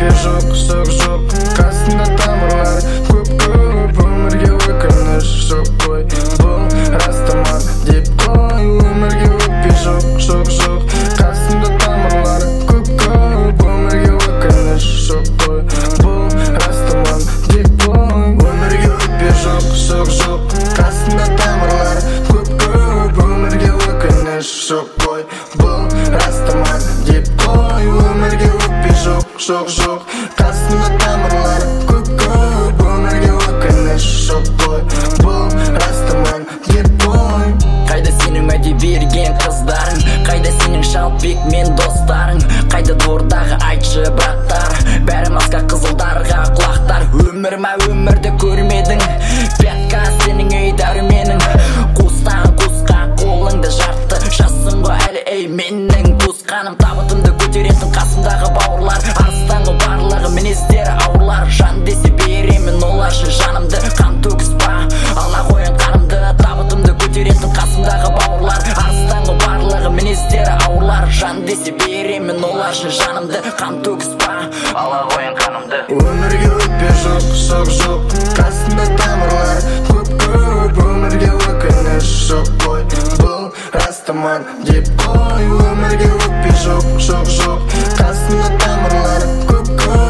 өкпе жоқ, шық жоқ, қасында тамырлар көп, өмірге өкініш жоқ қой, бұл растаман деп қой. Өмірге өкпе жоқ, жоқ, қасында тамырлар көп, өмірге өкініш жоқ қой, бұл растаман деп қой. Өмірге өкпе жоқ, жоқ, қасында тамырлар көп, өмірге өкініш жоқ қой, бұл растаман деп қой. Өмірге өкпе жоқ, жоқ, қасында тамырлар көп, өмірге өкініш жоқ қой, бұл растаман деп қой. Қайда сенің уәде берген қыздарың, қайда сенің шалпек мен достарың, қайда двордағы айтшы браттар, бәрі маска қызылдарға құлақтар. Өмір ма өмірді көрмедің, пятка сенің ей дәруменің, қуыстаған қуысқа қолыңды жарты, жассың ғой әлі ей менің туысқаным. Табытымды көтеретін қасымдағы бауырлар, арыстанғы барлығы мінездері ауырлар. Жан десе беремін оларшы жанымды, қан төгіспа ала қойын қанымды. Табытымды көтеретін қасымдағы бауырлар, арыстанғы барлығы мінездері ауырлар. Жан десе беремін оларшы жанымды, қан төгіспа ала қойын қанымды. Өмірге өкпе жоқ, жоқ, қасында тамырлар көп, өмірге өкініш жоқ қой, бұл растаман деп қой. Өмірге өкпе жоқ, жоқ, қасында тамырлар көп,